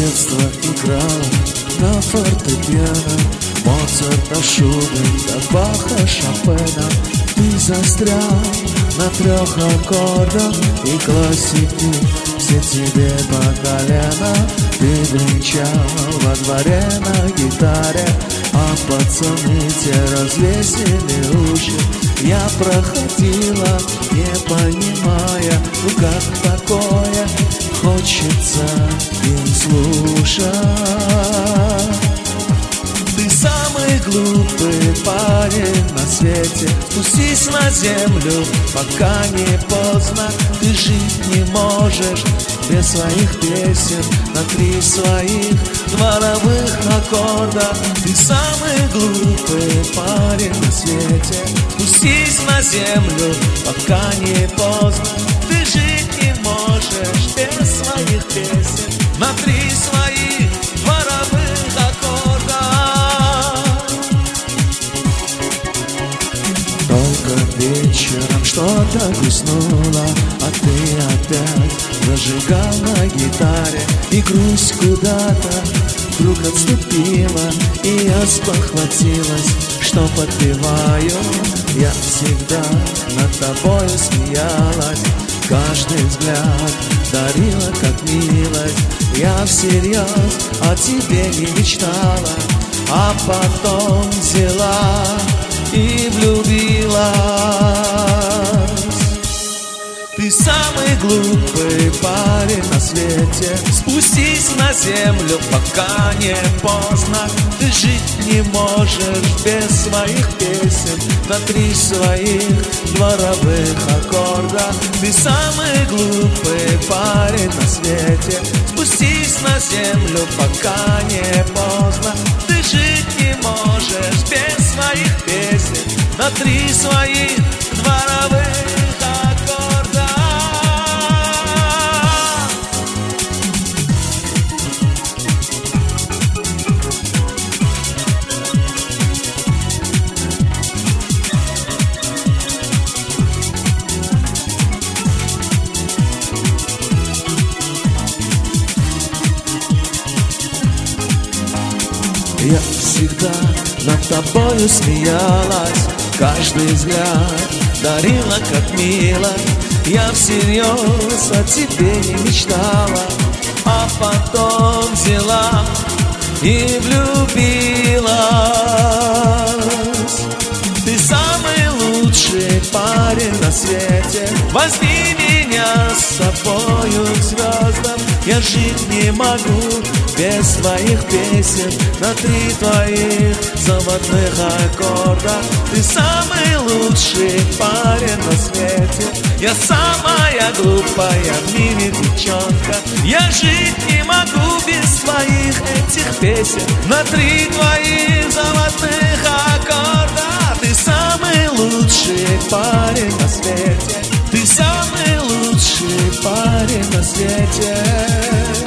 детства играла на фортепиано Моцарта, Шуберта, Баха, Шопена. Ты застрял на 3 аккордах и классики все тебе по колено. Ты бренчал во дворе на гитаре, а пацаны те развесили уши. Я проходила, не понимая, ну как такое хочется им слушать. Ты самый глупый парень на свете. Спустись на землю, пока не поздно. Ты жить не можешь без своих песен на 3 своих дворовых аккорда. Ты самый глупый парень на свете. Спустись на землю, пока не поздно. Ты жить не можешь без своих песен на 3 своих дворовых аккорда. Только вечером что-то грустнуло, а ты опять зажигал на гитаре. И грусть куда-то вдруг отступила, и я спохватилась, что подпеваю. Я всегда над тобой смеялась, каждый взгляд дарила как милость. Я всерьез о тебе не мечтала, а потом взяла и влюбилась. Ты самый глупый парень на свете. Спустись на землю, пока не поздно. Ты жить не можешь без своих песен на 3 своих дворовых аккорда. Ты самый глупый парень на свете. Спустись на землю, пока не поздно. Ты жить не можешь без своих песен на 3 своих дворовых аккорда. Я всегда над тобою смеялась, каждый взгляд дарила как милость. Я всерьез о тебе не мечтала, а потом взяла и влюбилась. Ты самый лучший парень на свете. Возьми меня с собою к звездам. Я жить не могу без твоих песен на 3 твоих заводных аккорда. Ты самый лучший парень на свете. Я самая глупая в мире девчонка. Я жить не могу без твоих этих песен на 3 твоих заводных аккорда. Ты самый лучший парень на свете. Ты самый лучший парень на свете.